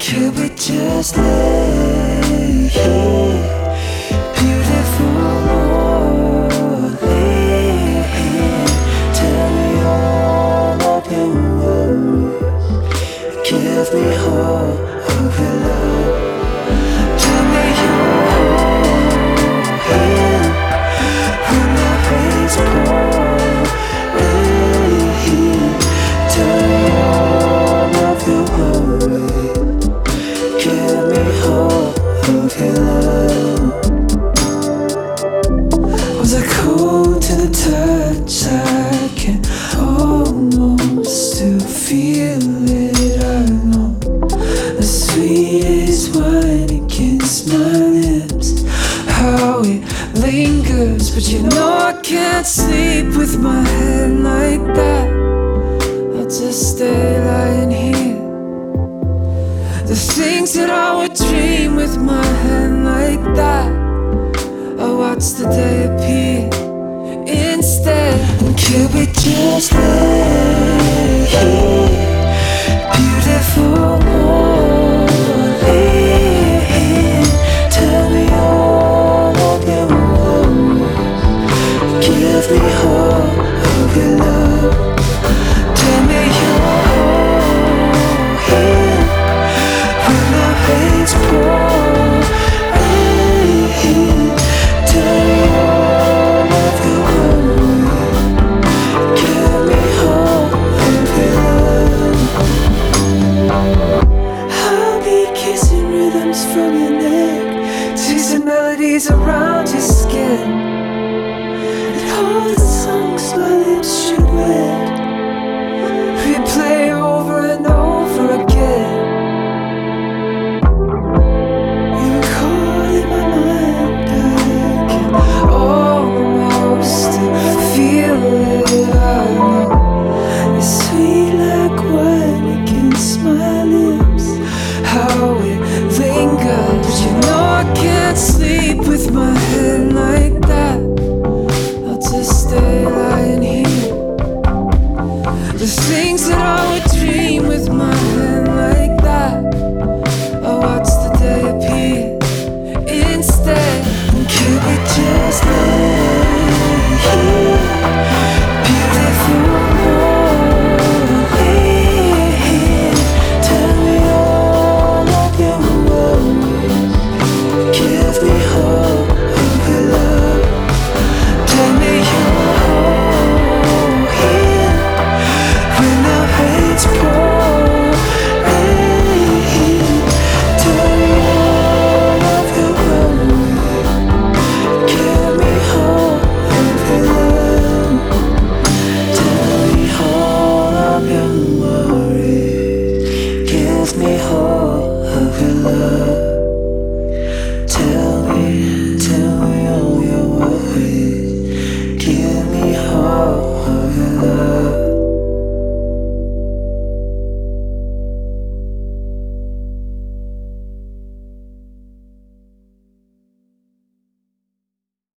Could we just lay here, beautiful morning? Tell me all of your worries. Give me all of your love. Tell me your hand when the rain's pouring. Tell me all of your worries. Give me all of your love. Was I cold to the touch? I can almost still feel it. I know the sweetest wine against my lips, how it lingers. But you know I can't sleep with my head like that. I'll just stay lying here. The things that I would dream with my hand like that, I watch the day appear instead. Could we just lay here, beautiful morning? Tell me all of your worries. Give me all of your love. Tell me your hand when the rain's pouring.